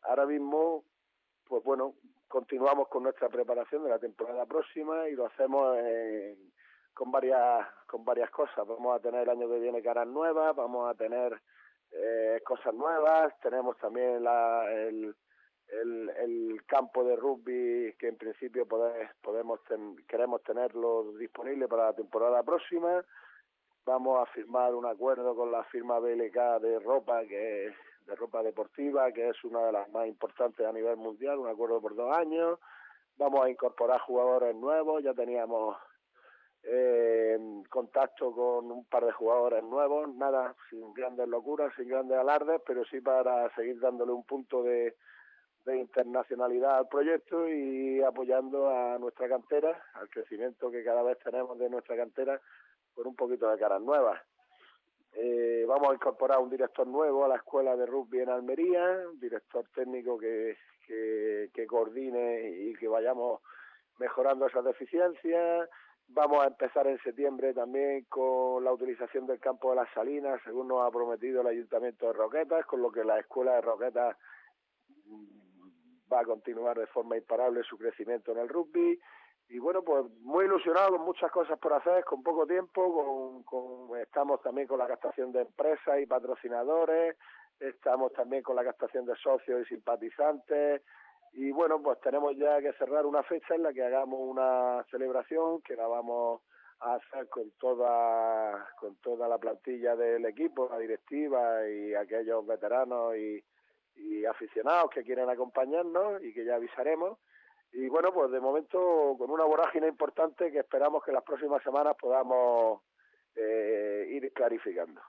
ahora mismo, pues bueno, continuamos con nuestra preparación de la temporada próxima y lo hacemos con varias cosas. Vamos a tener el año que viene caras nuevas, vamos a tener cosas nuevas, tenemos también el campo de rugby que en principio queremos tenerlo disponible para la temporada próxima. Vamos a firmar un acuerdo con la firma BLK de ropa, de ropa deportiva, que es una de las más importantes a nivel mundial, un acuerdo por 2 años. Vamos a incorporar jugadores nuevos, ya teníamos contacto con un par de jugadores nuevos, nada, sin grandes locuras, sin grandes alardes, pero sí para seguir dándole un punto de internacionalidad al proyecto y apoyando a nuestra cantera, al crecimiento que cada vez tenemos de nuestra cantera, con un poquito de caras nuevas. Vamos a incorporar un director nuevo a la escuela de rugby en Almería, un director técnico que coordine y que vayamos mejorando esas deficiencias. Vamos a empezar en septiembre también con la utilización del campo de las Salinas, según nos ha prometido el Ayuntamiento de Roquetas, con lo que la escuela de Roquetas va a continuar de forma imparable su crecimiento en el rugby. Y bueno, pues muy ilusionado, con muchas cosas por hacer, con poco tiempo, estamos también con la captación de empresas y patrocinadores, estamos también con la captación de socios y simpatizantes, y bueno, pues tenemos ya que cerrar una fecha en la que hagamos una celebración que la vamos a hacer con toda la plantilla del equipo, la directiva y aquellos veteranos y aficionados que quieren acompañarnos y que ya avisaremos. Y bueno, pues de momento con una vorágine importante que esperamos que las próximas semanas podamos ir clarificando.